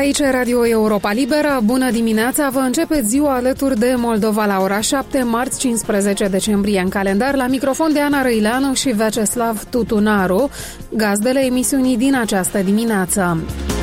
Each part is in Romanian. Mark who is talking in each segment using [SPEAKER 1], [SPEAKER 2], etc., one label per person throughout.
[SPEAKER 1] Aici Radio Europa Liberă. Bună dimineața! Vă începeți ziua alături de Moldova la ora 7, marți 15 decembrie în calendar. La microfon de Ana Răileanu și Vyacheslav Tutunaru, gazdele emisiunii din această dimineață.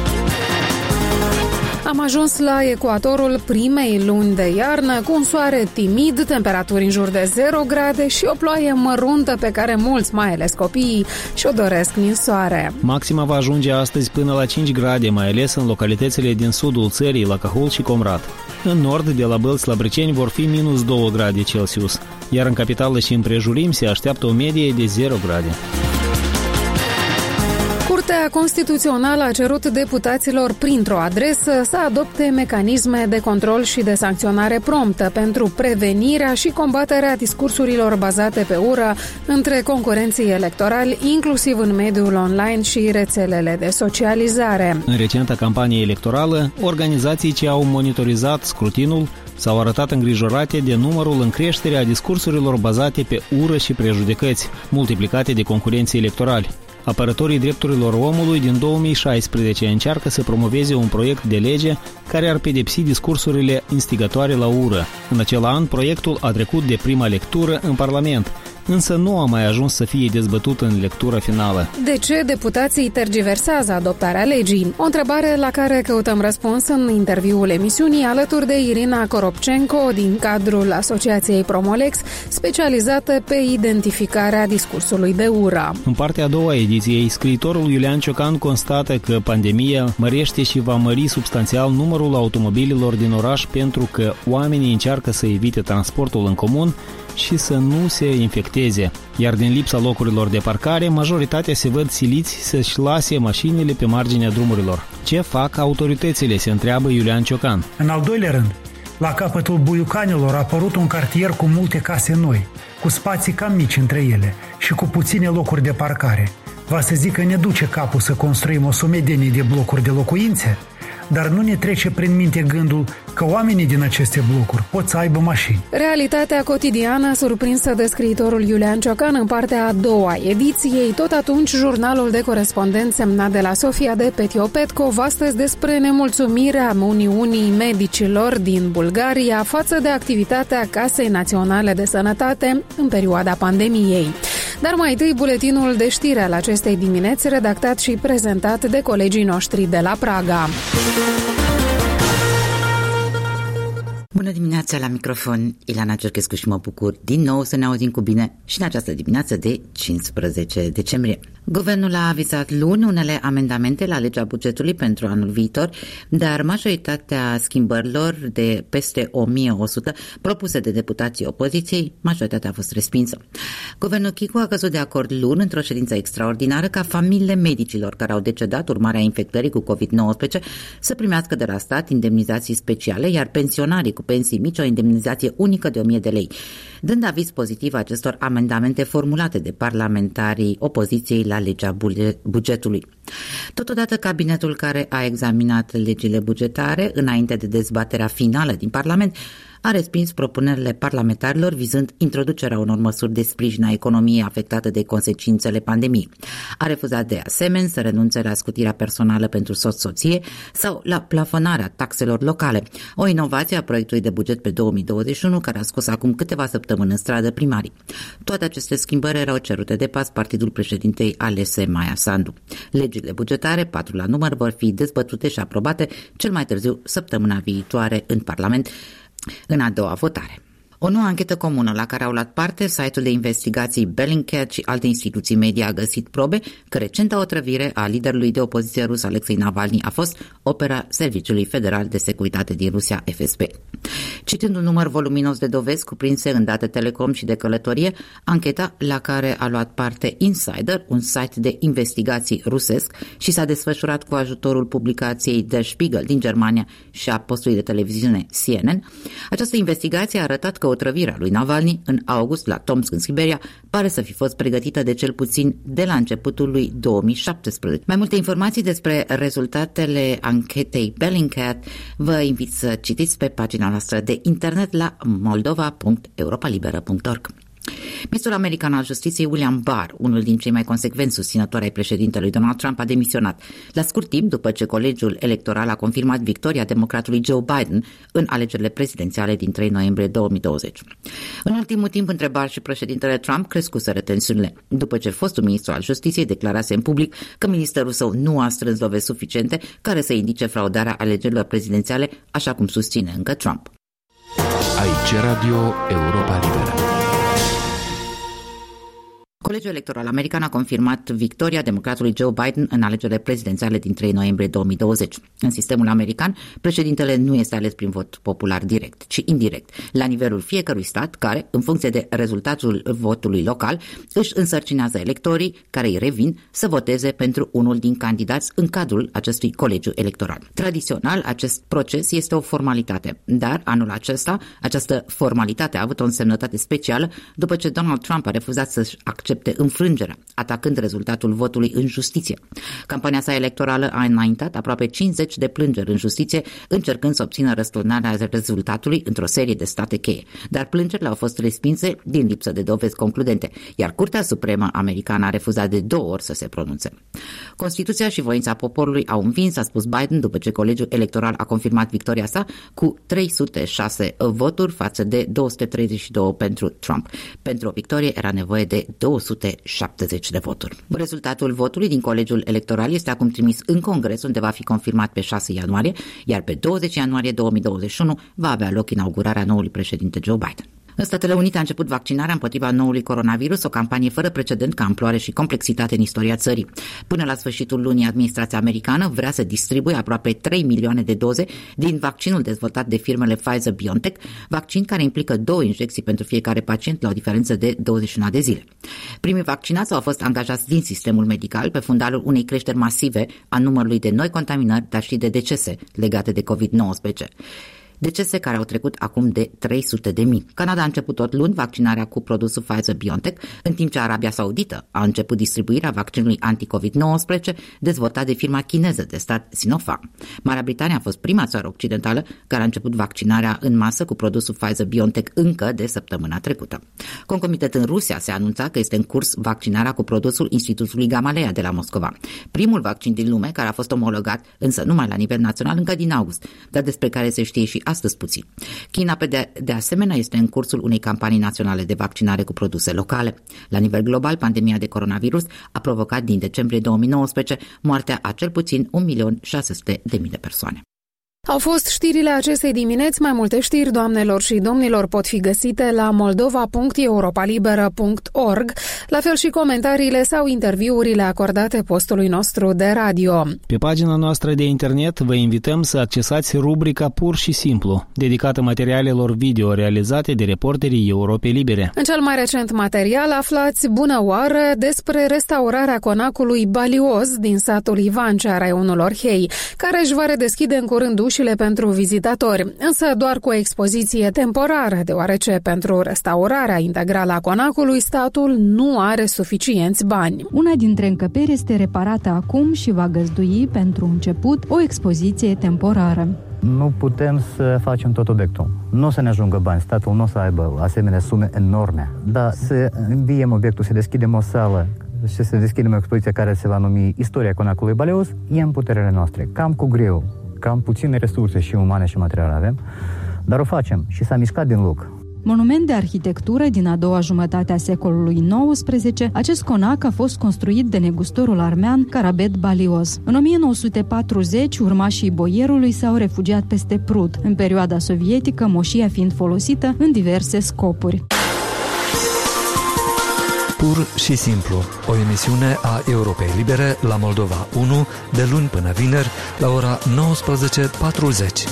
[SPEAKER 1] Am ajuns la ecuatorul primei luni de iarnă, cu un soare timid, temperaturi în jur de 0 grade și o ploaie măruntă pe care mulți, mai ales copiii, și-o doresc din soare.
[SPEAKER 2] Maxima va ajunge astăzi până la 5 grade, mai ales în localitățile din sudul țării, la Cahul și Comrat. În nord, de la Bălți la Brăceni, vor fi minus 2 grade Celsius, iar în capitală și împrejurim se așteaptă o medie de 0 grade.
[SPEAKER 1] Curtea Constituțională a cerut deputaților printr-o adresă să adopte mecanisme de control și de sancționare promptă pentru prevenirea și combaterea discursurilor bazate pe ură între concurenții electorali, inclusiv în mediul online și rețelele de socializare.
[SPEAKER 2] În recenta campanie electorală, organizații ce au monitorizat scrutinul s-au arătat îngrijorate de numărul în creștere a discursurilor bazate pe ură și prejudecăți, multiplicate de concurenții electorali. Apărătorii drepturilor omului din 2016 încearcă să promoveze un proiect de lege care ar pedepsi discursurile instigatoare la ură. În acel an, proiectul a trecut de prima lectură în Parlament, însă nu a mai ajuns să fie dezbătut în lectura finală.
[SPEAKER 1] De ce deputații tergiversează adoptarea legii? O întrebare la care căutăm răspuns în interviul emisiunii alături de Irina Koropchenko din cadrul Asociației Promolex, specializată pe identificarea discursului de ură.
[SPEAKER 2] În partea a doua ediției, scriitorul Iulian Ciocan constată că pandemia mărește și va mări substanțial numărul automobilelor din oraș pentru că oamenii încearcă să evite transportul în comun și să nu se infecteze. Iar din lipsa locurilor de parcare, majoritatea se văd siliți să-și lase mașinile pe marginea drumurilor. Ce fac autoritățile, se întreabă Iulian Ciocan.
[SPEAKER 3] În al doilea rând, la capătul Buiucanilor a apărut un cartier cu multe case noi, cu spații cam mici între ele și cu puține locuri de parcare. Va să zic că ne duce capul să construim o sumedenie de blocuri de locuințe, dar nu ne trece prin minte gândul că oamenii din aceste blocuri pot să aibă mașini.
[SPEAKER 1] Realitatea cotidiană surprinsă de scriitorul Iulian Ciocan în partea a doua ediției. Tot atunci, jurnalul de corespondent semnat de la Sofia de Petio-Petkov astăzi despre nemulțumirea Uniunii Medicilor din Bulgaria față de activitatea Casei Naționale de Sănătate în perioada pandemiei. Dar mai întâi, buletinul de știri al acestei dimineți, redactat și prezentat de colegii noștri de la Praga.
[SPEAKER 4] Bună dimineața, la microfon Ileana Cerchescu și mă bucur din nou să ne auzim cu bine și în această dimineață de 15 decembrie. Guvernul a avizat luni unele amendamente la legea bugetului pentru anul viitor, dar majoritatea schimbărilor de peste 1100 propuse de deputații opoziției, majoritatea a fost respinsă. Guvernul Chicu a căzut de acord luni într-o ședință extraordinară ca familiile medicilor care au decedat urmarea infectării cu COVID-19 să primească de la stat indemnizații speciale, iar pensionarii cu pensii mici o indemnizație unică de 1000 de lei, dând aviz pozitiv acestor amendamente formulate de parlamentarii opoziției la legea bugetului. Totodată, cabinetul care a examinat legile bugetare înainte de dezbaterea finală din Parlament a respins propunerile parlamentarilor vizând introducerea unor măsuri de sprijin a economiei afectate de consecințele pandemiei. A refuzat de asemenea să renunțe la scutirea personală pentru soț-soție sau la plafonarea taxelor locale, o inovație a proiectului de buget pe 2021 care a scos acum câteva săptămâni în stradă primarii. Toate aceste schimbări erau cerute de pas partidul președintei alese Maia Sandu. Legile bugetare, 4 la număr, vor fi dezbătute și aprobate cel mai târziu săptămâna viitoare în Parlament, în a doua votare. O nouă anchetă comună la care au luat parte site-ul de investigații Bellingcat și alte instituții media a găsit probe că recenta otrăvire a liderului de opoziție rus Alexei Navalny a fost opera Serviciului Federal de Securitate din Rusia, FSB. Citând un număr voluminos de dovezi cuprinse în date telecom și de călătorie, ancheta la care a luat parte Insider, un site de investigații rusesc, și s-a desfășurat cu ajutorul publicației Der Spiegel din Germania și a postului de televiziune CNN. Această investigație a arătat că otrăvirea lui Navalny în august la Tomsk, în Siberia, pare să fi fost pregătită de cel puțin de la începutul lui 2017. Mai multe informații despre rezultatele anchetei Bellingcat vă invit să citiți pe pagina noastră de internet la moldova.europalibera.org. Ministrul american al Justiției William Barr, unul din cei mai consecvenți susținători ai președintelui Donald Trump, a demisionat la scurt timp după ce colegiul electoral a confirmat victoria democratului Joe Biden în alegerile prezidențiale din 3 noiembrie 2020. În ultimul timp, între Barr și președintele Trump crescuseră tensiunile, după ce fostul ministru al Justiției declarase în public că ministerul său nu a strâns dovezi suficiente care să indice fraudarea alegerilor prezidențiale, așa cum susține încă Trump.
[SPEAKER 5] Aici Radio Europa Liberă.
[SPEAKER 4] Colegiul electoral american a confirmat victoria democratului Joe Biden în alegerile prezidențiale din 3 noiembrie 2020. În sistemul american, președintele nu este ales prin vot popular direct, ci indirect, la nivelul fiecărui stat care, în funcție de rezultatul votului local, își însărcinează electorii care îi revin să voteze pentru unul din candidați în cadrul acestui colegiu electoral. Tradițional, acest proces este o formalitate, dar anul acesta, această formalitate a avut o însemnătate specială după ce Donald Trump a refuzat să-și accepte înfrângerea, atacând rezultatul votului în justiție. Campania sa electorală a înaintat aproape 50 de plângeri în justiție, încercând să obțină răsturnarea rezultatului într-o serie de state cheie, dar plângerile au fost respinse din lipsă de dovezi concludente, iar Curtea Supremă Americană a refuzat de 2 ori să se pronunțe. Constituția și voința poporului au învins, a spus Biden, după ce colegiul electoral a confirmat victoria sa cu 306 voturi față de 232 pentru Trump. Pentru o victorie era nevoie de 270 de voturi. Rezultatul votului din colegiul electoral este acum trimis în Congres, unde va fi confirmat pe 6 ianuarie, iar pe 20 ianuarie 2021 va avea loc inaugurarea noului președinte Joe Biden. În Statele Unite a început vaccinarea împotriva noului coronavirus, o campanie fără precedent ca amploare și complexitate în istoria țării. Până la sfârșitul lunii, administrația americană vrea să distribuie aproape 3 milioane de doze din vaccinul dezvoltat de firmele Pfizer-BioNTech, vaccin care implică 2 injecții pentru fiecare pacient la o diferență de 21 de zile. Primii vaccinați au fost angajați din sistemul medical pe fundalul unei creșteri masive a numărului de noi contaminări, dar și de decese legate de COVID-19. Decese care au trecut acum de 300.000. Canada a început tot luni vaccinarea cu produsul Pfizer-BioNTech, în timp ce Arabia Saudită a început distribuirea vaccinului anti-COVID-19 dezvoltat de firma chineză de stat Sinopharm. Marea Britanie a fost prima țară occidentală care a început vaccinarea în masă cu produsul Pfizer-BioNTech încă de săptămâna trecută. Concomitent, în Rusia se anunța că este în curs vaccinarea cu produsul Institutului Gamaleya de la Moscova. Primul vaccin din lume care a fost omologat, însă numai la nivel național, încă din august, dar despre care se știe și astăzi puțin. China, de asemenea, este în cursul unei campanii naționale de vaccinare cu produse locale. La nivel global, pandemia de coronavirus a provocat din decembrie 2019 moartea a cel puțin 1.600.000 de persoane.
[SPEAKER 1] Au fost știrile acestei dimineți. Mai multe știri, doamnelor și domnilor, pot fi găsite la moldova.europalibera.org, la fel și comentariile sau interviurile acordate postului nostru de radio.
[SPEAKER 2] Pe pagina noastră de internet vă invităm să accesați rubrica Pur și Simplu, dedicată materialelor video realizate de reporterii Europei Libere.
[SPEAKER 1] În cel mai recent material aflați bună oară despre restaurarea conacului Balioz din satul Ivancea, raionul Orhei, care își va redeschide în curând ușile pentru vizitatori, însă doar cu o expoziție temporară, deoarece pentru restaurarea integrală a conacului statul nu are suficienți bani.
[SPEAKER 6] Una dintre încăperi este reparată acum și va găzdui pentru început o expoziție temporară.
[SPEAKER 7] Nu putem să facem tot obiectul. Nu o să ne ajungă bani, statul nu o să aibă asemenea sume enorme, dar să înviem obiectul, să deschidem o sală și să deschidem o expoziție care se va numi Istoria conacului Balioz, e în puterile noastre, cam cu greu. Cam puține resurse și umane și materiale avem, dar o facem și s-a mișcat din loc.
[SPEAKER 6] Monument de arhitectură din a doua jumătate a secolului XIX, acest conac a fost construit de negustorul armean Karabet Balioz. În 1940, urmașii boierului s-au refugiat peste Prut, în perioada sovietică, moșia fiind folosită în diverse scopuri.
[SPEAKER 5] Pur și Simplu, o emisiune a Europei Libere la Moldova 1, de luni până vineri, la ora 19:40.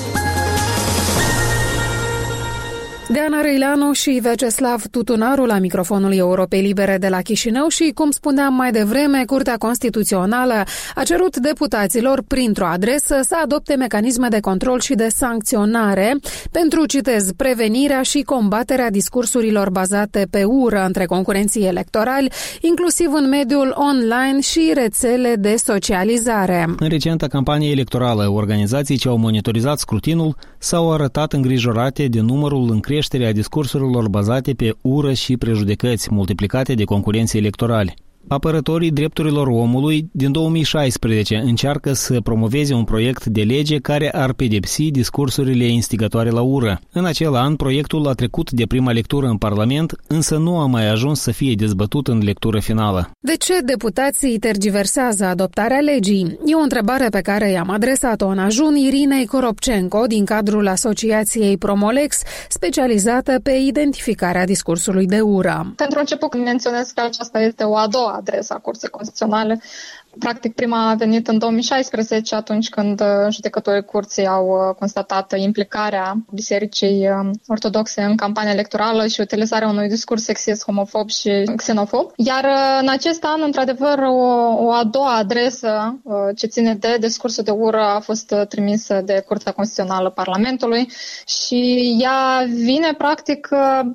[SPEAKER 1] Deana Răileanu și Veceslav Tutunaru la microfonul Europei Libere de la Chișinău și, cum spuneam mai devreme, Curtea Constituțională a cerut deputaților, printr-o adresă, să adopte mecanisme de control și de sancționare pentru, citez, prevenirea și combaterea discursurilor bazate pe ură între concurenții electorali, inclusiv în mediul online și rețele de socializare.
[SPEAKER 2] În recenta campanie electorală, organizații ce au monitorizat scrutinul s-au arătat îngrijorate de numărul în creștere a discursurilor bazate pe ură și prejudecăți multiplicate de concurenții electorali. Apărătorii drepturilor omului din 2016 încearcă să promoveze un proiect de lege care ar pedepsi discursurile instigatoare la ură. În acel an, proiectul a trecut de prima lectură în Parlament, însă nu a mai ajuns să fie dezbătut în lectură finală.
[SPEAKER 1] De ce deputații tergiversează adoptarea legii? E o întrebare pe care i-am adresat-o în ajun Irinei Coropcenco din cadrul Asociației Promolex, specializată pe identificarea discursului de ură.
[SPEAKER 8] Pentru început menționez că aceasta este o a doua adresă a Curții Constituționale. Practic, prima a venit în 2016, atunci când judecătorii curții au constatat implicarea Bisericii Ortodoxe în campania electorală și utilizarea unui discurs sexist, homofob și xenofob. Iar în acest an, într-adevăr, o a doua adresă ce ține de discursul de ură a fost trimisă de Curtea Constituțională Parlamentului și ea vine, practic,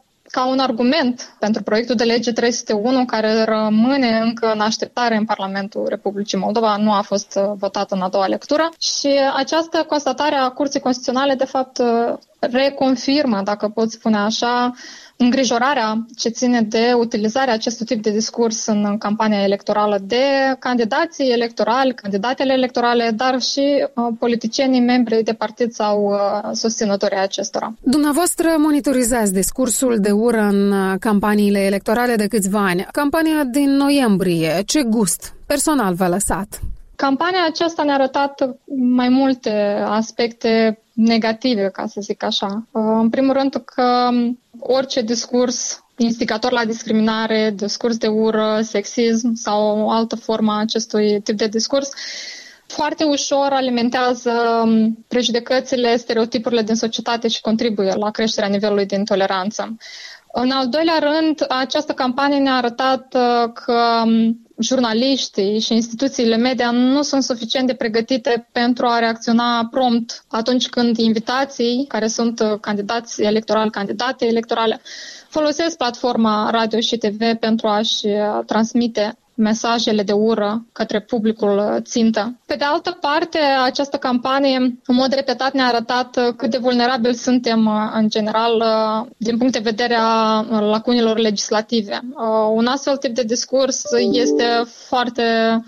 [SPEAKER 8] ca un argument pentru proiectul de lege 301 care rămâne încă în așteptare în Parlamentul Republicii Moldova, nu a fost votat în a doua lectură și această constatare a Curții Constituționale de fapt reconfirmă, dacă pot spune așa, îngrijorarea ce ține de utilizarea acestui tip de discurs în campania electorală de candidații electorali, candidatele electorale, dar și politicienii, membri de partid sau susținătorii acestora.
[SPEAKER 1] Dumneavoastră monitorizați discursul de ură în campaniile electorale de câțiva ani. Campania din noiembrie, ce gust personal v-a lăsat?
[SPEAKER 8] Campania aceasta ne-a arătat mai multe aspecte negative, ca să zic așa. În primul rând că orice discurs instigator la discriminare, discurs de ură, sexism sau o altă formă a acestui tip de discurs foarte ușor alimentează prejudecățile, stereotipurile din societate și contribuie la creșterea nivelului de intoleranță. În al doilea rând, această campanie ne-a arătat că jurnaliștii și instituțiile media nu sunt suficient de pregătite pentru a reacționa prompt atunci când invitații, care sunt candidați electorali, candidate electorale, folosesc platforma radio și TV pentru a-și transmite mesajele de ură către publicul țintă. Pe de altă parte, această campanie în mod repetat ne-a arătat cât de vulnerabili suntem în general din punct de vedere a lacunilor legislative. Un astfel tip de discurs este foarte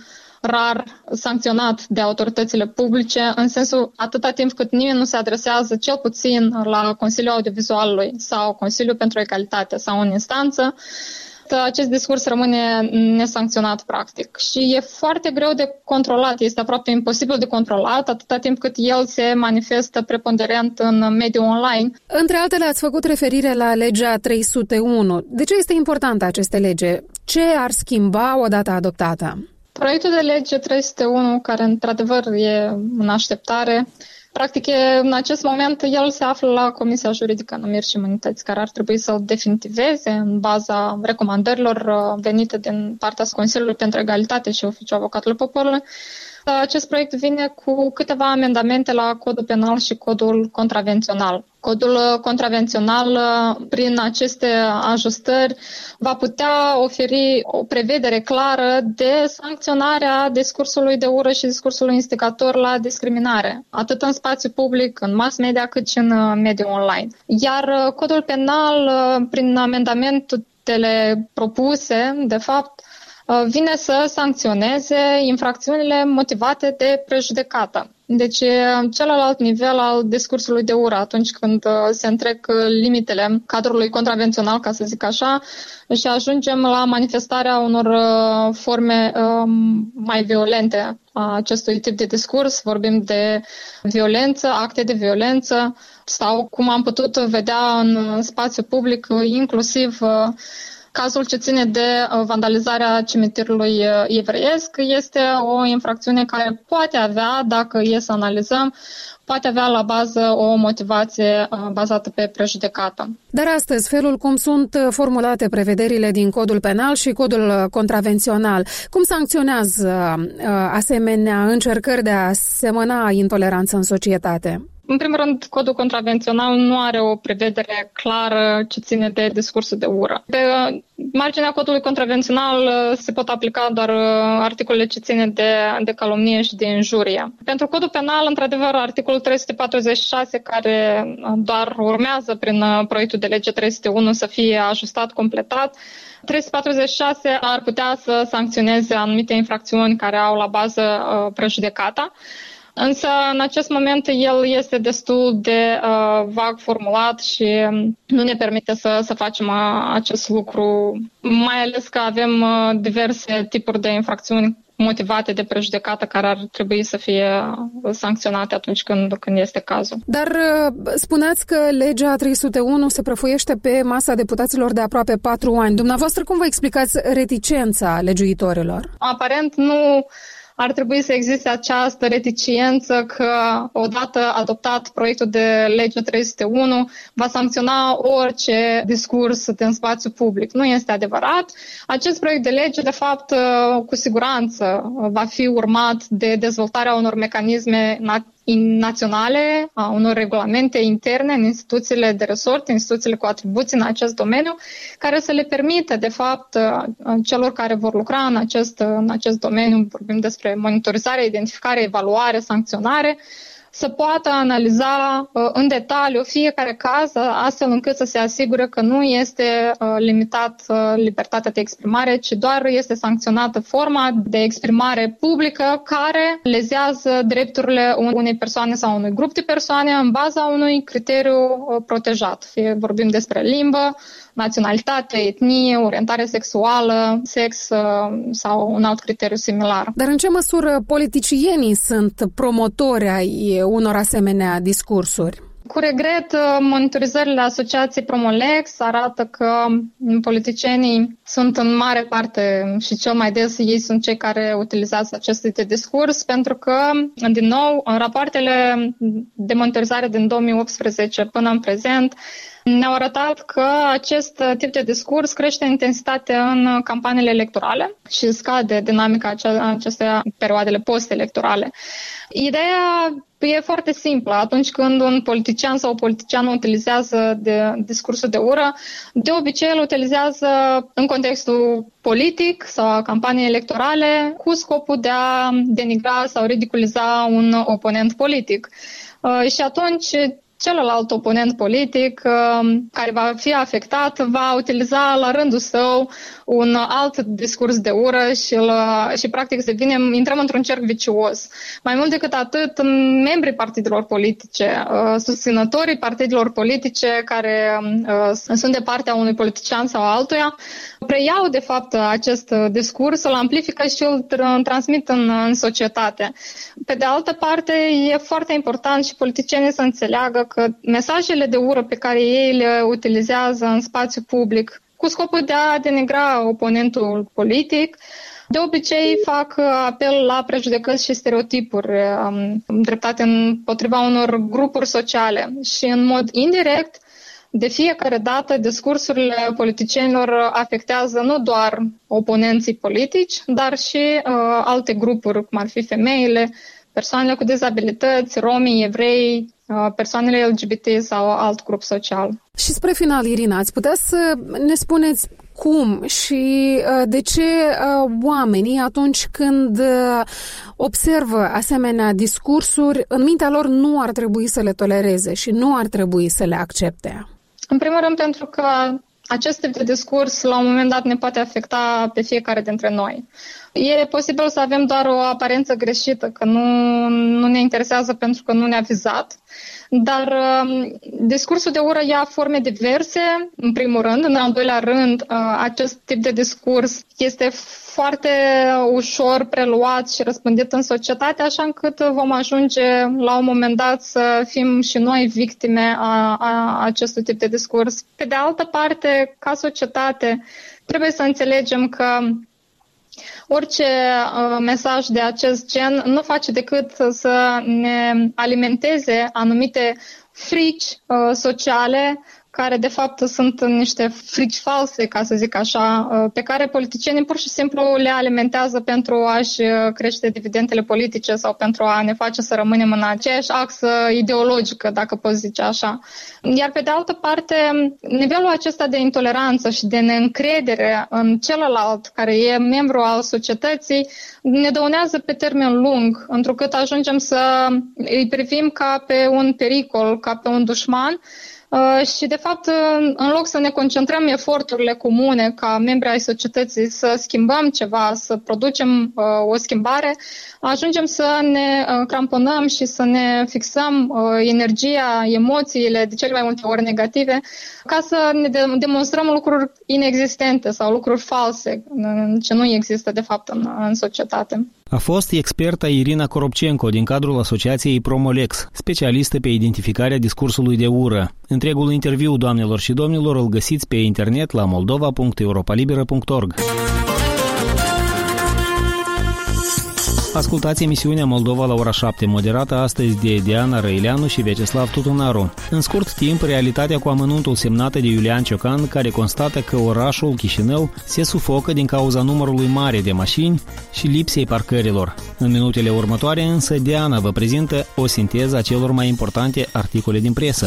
[SPEAKER 8] rar sancționat de autoritățile publice, în sensul atâta timp cât nimeni nu se adresează cel puțin la Consiliul Audiovizualului sau Consiliul pentru Egalitate sau în instanță, acest discurs rămâne nesancționat practic și e foarte greu de controlat, este aproape imposibil de controlat atâta timp cât el se manifestă preponderent în mediul online.
[SPEAKER 1] Între altele ați făcut referire la legea 301. De ce este importantă această lege? Ce ar schimba odată adoptată?
[SPEAKER 8] Proiectul de lege 301, care într-adevăr e în așteptare, practic, în acest moment, el se află la Comisia Juridică Numiri și Imunități, care ar trebui să-l definitiveze în baza recomandărilor venite din partea Consiliului pentru Egalitate și Oficiul Avocatului Poporului. Acest proiect vine cu câteva amendamente la Codul Penal și Codul Contravențional. Codul contravențional, prin aceste ajustări, va putea oferi o prevedere clară de sancționarea discursului de ură și discursului instigator la discriminare, atât în spațiu public, în mass media, cât și în mediul online. Iar Codul Penal, prin amendamentele propuse, de fapt, vine să sancționeze infracțiunile motivate de prejudecată. Deci, celălalt nivel al discursului de ură, atunci când se întrec limitele cadrului contravențional, ca să zic așa, și ajungem la manifestarea unor forme mai violente a acestui tip de discurs. Vorbim de violență, acte de violență sau, cum am putut vedea în spațiu public, inclusiv cazul ce ține de vandalizarea cimitirului evreiesc este o infracțiune care poate avea, dacă e să analizăm, poate avea la bază o motivație bazată pe prejudecată.
[SPEAKER 1] Dar astăzi, felul cum sunt formulate prevederile din Codul Penal și Codul Contravențional, cum sancționează asemenea încercări de a semăna intoleranță în societate?
[SPEAKER 8] În primul rând, codul contravențional nu are o prevedere clară ce ține de discursul de ură. Pe marginea codului contravențional se pot aplica doar articolele ce ține de calomnie și de injurie. Pentru codul penal, într-adevăr, articolul 346, care doar urmează prin proiectul de lege 301 să fie ajustat, completat, 346 ar putea să sancționeze anumite infracțiuni care au la bază prejudecata. Însă, în acest moment, el este destul de vag formulat și nu ne permite să facem acest lucru, mai ales că avem diverse tipuri de infracțiuni motivate de prejudecată care ar trebui să fie sancționate atunci când este cazul.
[SPEAKER 1] Dar spuneați că legea 301 se prăfuiește pe masa deputaților de aproape 4 ani. Dumneavoastră, cum vă explicați reticența legiuitorilor?
[SPEAKER 8] Aparent nu ar trebui să existe această reticență că odată adoptat proiectul de lege 301 va sancționa orice discurs din spațiu public. Nu este adevărat. Acest proiect de lege, de fapt, cu siguranță va fi urmat de dezvoltarea unor mecanisme naționale, a unor regulamente interne în instituțiile de resort, instituțiile cu atribuții în acest domeniu, care să le permită, de fapt, celor care vor lucra în acest domeniu, vorbim despre monitorizare, identificare, evaluare, sancționare, să poată analiza în detaliu fiecare caz, astfel încât să se asigure că nu este limitat libertatea de exprimare, ci doar este sancționată forma de exprimare publică care lezează drepturile unei persoane sau unui grup de persoane în baza unui criteriu protejat. Fie vorbim despre limbă, naționalitate, etnie, orientare sexuală, sex sau un alt criteriu similar.
[SPEAKER 1] Dar în ce măsură politicienii sunt promotori ai unor asemenea discursuri?
[SPEAKER 8] Cu regret, monitorizările Asociației Promolex arată că politicienii sunt în mare parte și cel mai des ei sunt cei care utilizează acest tip de discurs, pentru că, din nou, rapoartele de monitorizare din 2018 până în prezent ne-au arătat că acest tip de discurs crește intensitatea în campaniile electorale și scade dinamica acestea perioadele post-electorale. Ideea e foarte simplă. Atunci când un politician sau o politiciană utilizează discursul de ură, de obicei îl utilizează în contextul politic sau a campaniei electorale cu scopul de a denigra sau ridiculiza un oponent politic. Și atunci celălalt oponent politic care va fi afectat va utiliza la rândul său un alt discurs de ură și practic intrăm într-un cerc vicios. Mai mult decât atât, membrii partidelor politice, susținătorii partidelor politice care sunt de partea unui politician sau altuia, preiau de fapt acest discurs, îl amplifică și îl transmit în societate. Pe de altă parte, e foarte important și politicienii să înțeleagă că mesajele de ură pe care ei le utilizează în spațiu public cu scopul de a denigra oponentul politic, de obicei fac apel la prejudecăți și stereotipuri dreptate împotriva unor grupuri sociale și în mod indirect, de fiecare dată, discursurile politicienilor afectează nu doar oponenții politici, dar și alte grupuri, cum ar fi femeile, persoanele cu dizabilități, romii, evrei, persoanele LGBT sau alt grup social.
[SPEAKER 1] Și spre final, Irina, ați putea să ne spuneți cum și de ce oamenii, atunci când observă asemenea discursuri, în mintea lor nu ar trebui să le tolereze și nu ar trebui să le accepte?
[SPEAKER 8] În primul rând pentru că acest tip de discurs la un moment dat ne poate afecta pe fiecare dintre noi. E posibil să avem doar o aparență greșită, că nu ne interesează pentru că nu ne-a vizat, dar discursul de ură ia forme diverse, în primul rând. În al doilea rând, acest tip de discurs este foarte ușor preluat și răspândit în societate, așa încât vom ajunge la un moment dat să fim și noi victime a acestui tip de discurs. Pe de altă parte, ca societate, trebuie să înțelegem că orice mesaj de acest gen nu face decât să ne alimenteze anumite frici sociale care de fapt sunt niște frici false, ca să zic așa, pe care politicienii pur și simplu le alimentează pentru a-și crește dividendele politice sau pentru a ne face să rămânem în aceeași axă ideologică, dacă poți zice așa. Iar pe de altă parte, nivelul acesta de intoleranță și de neîncredere în celălalt, care e membru al societății, ne dăunează pe termen lung, întrucât ajungem să îi privim ca pe un pericol, ca pe un dușman. Și, de fapt, în loc să ne concentrăm eforturile comune ca membri ai societății să schimbăm ceva, să producem o schimbare, ajungem să ne cramponăm și să ne fixăm energia, emoțiile, de cele mai multe ori negative, ca să ne demonstrăm lucruri inexistente sau lucruri false, ce nu există, de fapt, în societate.
[SPEAKER 2] A fost experta Irina Coropcenco din cadrul asociației Promolex, specialistă pe identificarea discursului de ură. Întregul interviu, doamnelor și domnilor, îl găsiți pe internet la moldova.europalibera.org. Ascultați emisiunea Moldova la ora 7, moderată astăzi de Diana Răileanu și Vyacheslav Tutunaru. În scurt timp, realitatea cu amănuntul semnată de Iulian Ciocan, care constată că orașul Chișinău se sufocă din cauza numărului mare de mașini și lipsei parcărilor. În minutele următoare, însă, Diana vă prezintă o sinteză a celor mai importante articole din presă.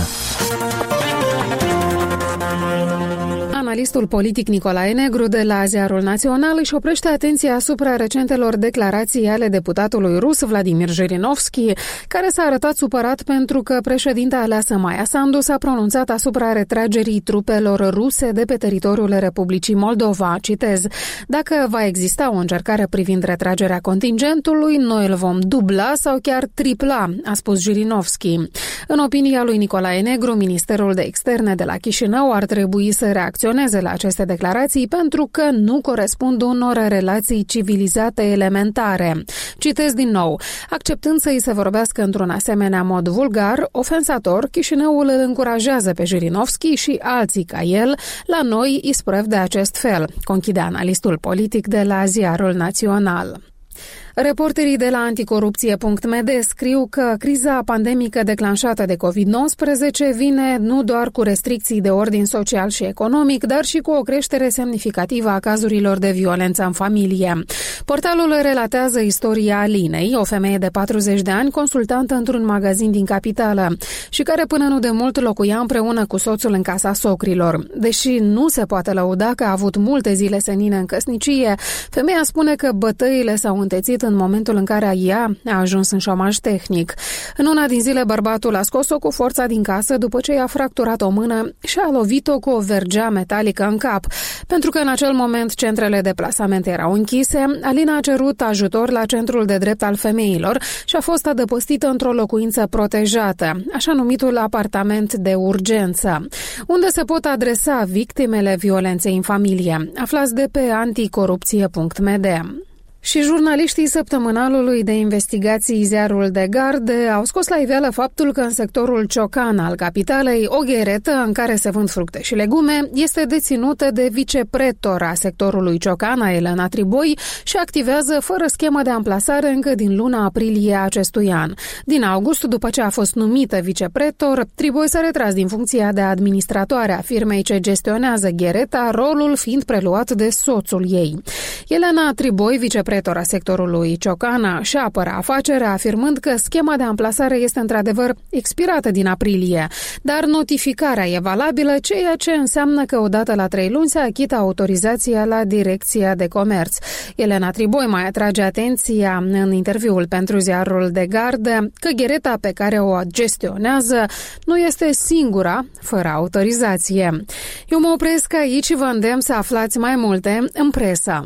[SPEAKER 1] Analistul politic Nicolae Negru de la Ziarul Național își oprește atenția asupra recentelor declarații ale deputatului rus Vladimir Jirinovski, care s-a arătat supărat pentru că președinta aleasă Maia Sandu s-a pronunțat asupra retragerii trupelor ruse de pe teritoriul Republicii Moldova. Citez: "Dacă va exista o încercare privind retragerea contingentului, noi îl vom dubla sau chiar tripla", a spus Jirinovski. În opinia lui Nicolae Negru, Ministerul de Externe de la Chișinău ar trebui să reacționeze la aceste declarații pentru că nu corespund unor relații civilizate elementare. Citez din nou: "Acceptând să îi se vorbească într-un asemenea mod vulgar, ofensator, Chișinăul îl încurajează pe Jirinovski și alții ca el la noi isprăv de acest fel", conchide analistul politic de la Ziarul Național. Reporterii de la anticorupție.md scriu că criza pandemică declanșată de COVID-19 vine nu doar cu restricții de ordin social și economic, dar și cu o creștere semnificativă a cazurilor de violență în familie. Portalul relatează istoria Alinei, o femeie de 40 de ani, consultantă într-un magazin din capitală și care până nu de mult locuia împreună cu soțul în casa socrilor. Deși nu se poate lăuda că a avut multe zile senine în căsnicie, femeia spune că bătăile s-au întețit în momentul în care ea a ajuns în șomaj tehnic. În una din zile, bărbatul a scos-o cu forța din casă după ce i-a fracturat o mână și a lovit-o cu o vergea metalică în cap. Pentru că în acel moment centrele de plasament erau închise, Alina a cerut ajutor la centrul de drept al femeilor și a fost adăpostită într-o locuință protejată, așa numitul apartament de urgență, unde se pot adresa victimele violenței în familie. Aflați de pe anticorupție.md. Și jurnaliștii săptămânalului de investigații Ziarul de Gard au scos la iveală faptul că în sectorul Ciocan al capitalei, o gheretă în care se vând fructe și legume este deținută de vicepretor a sectorului Ciocana, Elena Triboi, și activează fără schemă de amplasare încă din luna aprilie acestui an. Din august, după ce a fost numită vicepretor, Triboi s-a retras din funcția de administratoare a firmei ce gestionează ghereta, rolul fiind preluat de soțul ei. Elena Triboi, vicepretor a sectorului Ciocana, și apără afacerea, afirmând că schema de amplasare este într-adevăr expirată din aprilie, dar notificarea e valabilă, ceea ce înseamnă că odată la 3 luni se achită autorizația la Direcția de Comerț. Elena Triboi mai atrage atenția în interviul pentru Ziarul de Gard că ghereta pe care o gestionează nu este singura fără autorizație. Eu mă opresc aici și vă îndemn să aflați mai multe în presă.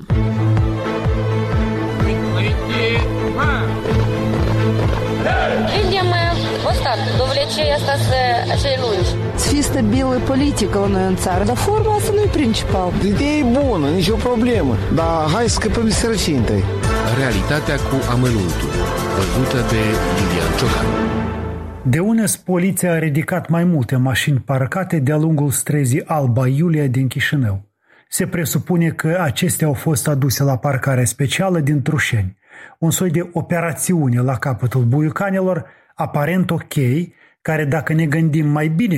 [SPEAKER 9] Видим остаток довлечения asta acei lungi.
[SPEAKER 10] Să fie stabilă politică la noi în țară, dar forma asta nu e principal.
[SPEAKER 11] Ideea e bună, nicio problemă, dar hai să scăpăm de sărăcie întâi.
[SPEAKER 12] Realitatea cu amănuntul, văzută de Iulian Ciocan.
[SPEAKER 3] De UNES, poliția a ridicat mai multe mașini parcate de-a lungul străzii Alba Iulia din Chișinău. Se presupune că acestea au fost aduse la parcare specială din Trușeni, un soi de operațiune la capătul buiucanilor, aparent ok, care, dacă ne gândim mai bine,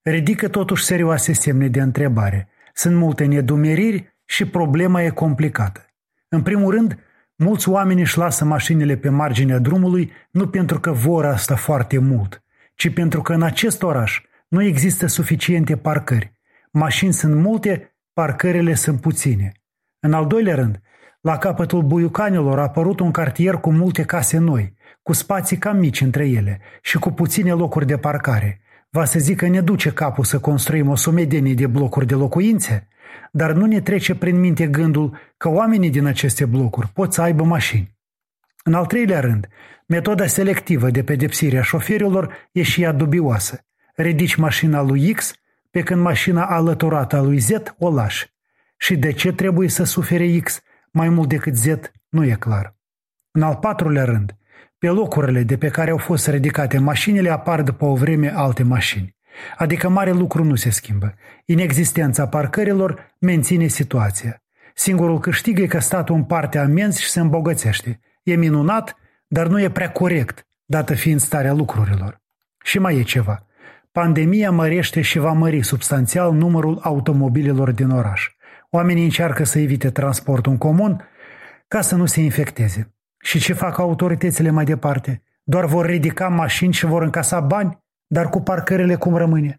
[SPEAKER 3] ridică totuși serioase semne de întrebare. Sunt multe nedumeriri și problema e complicată. În primul rând, mulți oameni își lasă mașinile pe marginea drumului nu pentru că vor asta foarte mult, ci pentru că în acest oraș nu există suficiente parcări. Mașini sunt multe, parcările sunt puține. În al doilea rând, la capătul Buiucanilor a apărut un cartier cu multe case noi, cu spații cam mici între ele și cu puține locuri de parcare. Va să zic că ne duce capul să construim o sumedenie de blocuri de locuințe, dar nu ne trece prin minte gândul că oamenii din aceste blocuri pot să aibă mașini. În al treilea rând, metoda selectivă de pedepsire a șoferilor e și ea dubioasă. Ridici mașina lui X, pe când mașina alăturată a lui Z o lași. Și de ce trebuie să sufere X mai mult decât Z, nu e clar. În al patrulea rând, pe locurile de pe care au fost ridicate mașinile apar după o vreme alte mașini. Adică mare lucru nu se schimbă. Inexistența parcărilor menține situația. Singurul câștig e că statul împarte amenzi și se îmbogățește. E minunat, dar nu e prea corect, dată fiind starea lucrurilor. Și mai e ceva. Pandemia mărește și va mări substanțial numărul automobilelor din oraș. Oamenii încearcă să evite transportul în comun ca să nu se infecteze. Și ce fac autoritățile mai departe? Doar vor ridica mașini și vor încasa bani? Dar cu parcările cum rămâne?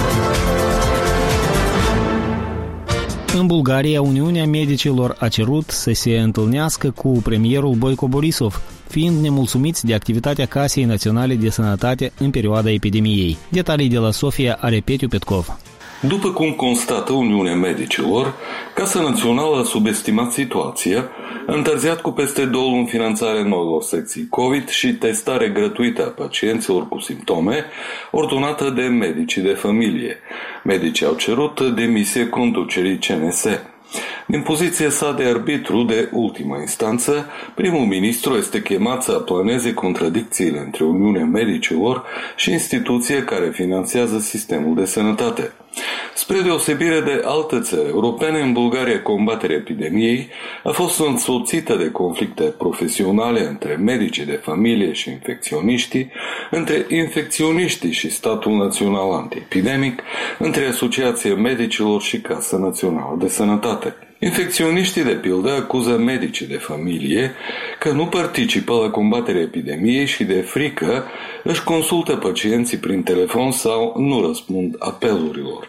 [SPEAKER 2] În Bulgaria, Uniunea Medicilor a cerut să se întâlnească cu premierul Boico Borisov, fiind nemulțumiți de activitatea Casei Naționale de Sănătate în perioada epidemiei. Detalii de la Sofia are Petiu Petkov.
[SPEAKER 13] După cum constată Uniunea Medicilor, Casa Națională a subestimat situația, a întârziat cu peste 2 luni finanțarea noilor secții COVID și testare gratuită a pacienților cu simptome, ordonată de medicii de familie. Medicii au cerut demisia conducerii CNS. Din poziția sa de arbitru de ultimă instanță, primul ministru este chemat să aplaneze contradicțiile între Uniunea Medicilor și instituția care finanțează sistemul de sănătate. Spre deosebire de alte țări europene, în Bulgaria combaterea epidemiei a fost însoțită de conflicte profesionale între medicii de familie și infecționiștii, între infecționiștii și Statul Național Antiepidemic, între Asociația Medicilor și Casa Națională de Sănătate. Infecționiștii, de pildă, acuză medicii de familie că nu participă la combaterea epidemiei și de frică își consultă pacienții prin telefon sau nu răspund apelurilor.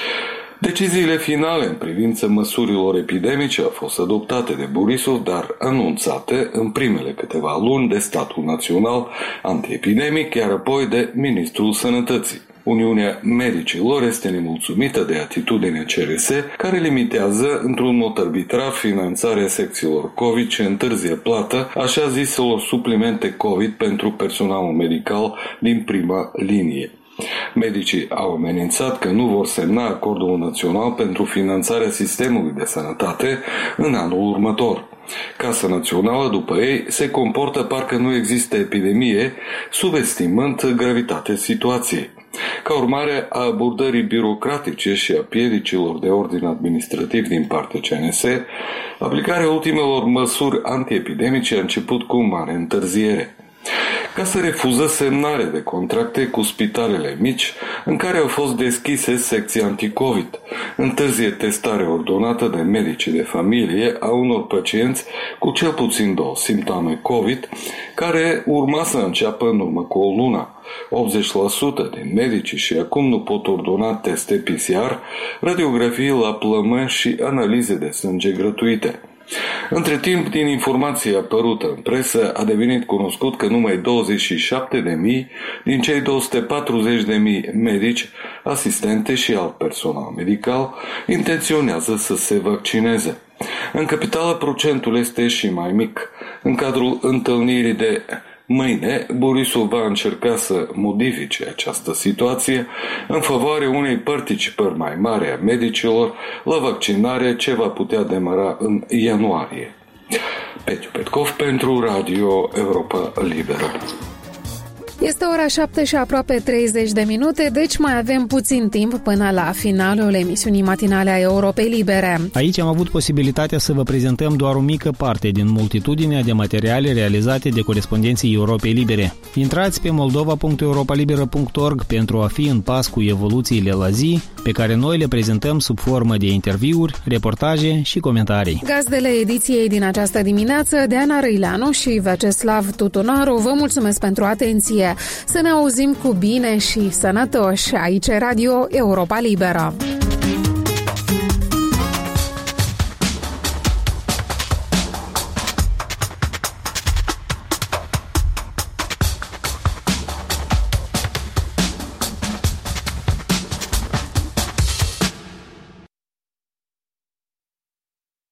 [SPEAKER 13] Deciziile finale în privința măsurilor epidemice au fost adoptate de Borisov, dar anunțate în primele câteva luni de Statul Național Antiepidemic, iar apoi de Ministrul Sănătății. Uniunea Medicilor este nemulțumită de atitudinea CRS, care limitează într-un mod arbitrar finanțarea secțiilor COVID și întârzie plata așa ziselor suplimente COVID pentru personalul medical din prima linie. Medicii au amenințat că nu vor semna acordul național pentru finanțarea sistemului de sănătate în anul următor. Casa Națională, după ei, se comportă parcă nu există epidemie, subestimând gravitatea situației. Ca urmare a abordării birocratice și a piedicilor de ordin administrativ din partea CNS, aplicarea ultimelor măsuri antiepidemice a început cu mare întârziere. Casa refuză semnare de contracte cu spitalele mici în care au fost deschise secții anticovid, întârzie testare ordonată de medicii de familie a unor pacienți cu cel puțin 2 simptome COVID, care urma să înceapă în urmă cu o lună. 80% din medicii și acum nu pot ordona teste PCR, radiografii la plămâni și analize de sânge gratuite. Între timp, din informația apărută în presă, a devenit cunoscut că numai 27.000 din cei 240.000 medici, asistente și alt personal medical intenționează să se vaccineze. În capitală, procentul este și mai mic. În cadrul întâlnirii de mâine, Borisov va încerca să modifice această situație în favoarea unei participări mai mari a medicilor la vaccinare, ce va putea demara în ianuarie. Petiu Petkov pentru Radio Europa Liberă.
[SPEAKER 1] Este ora 7 și aproape 30 de minute, deci mai avem puțin timp până la finalul emisiunii matinale a Europei Libere.
[SPEAKER 2] Aici am avut posibilitatea să vă prezentăm doar o mică parte din multitudinea de materiale realizate de corespondenții Europei Libere. Intrați pe moldova.europalibera.org pentru a fi în pas cu evoluțiile la zi, pe care noi le prezentăm sub formă de interviuri, reportaje și comentarii.
[SPEAKER 1] Gazdele ediției din această dimineață, Deana Răileanu și Vyacheslav Tutunaru, vă mulțumesc pentru atenție. Să ne auzim cu bine și sănătoși. Aici Radio Europa Liberă.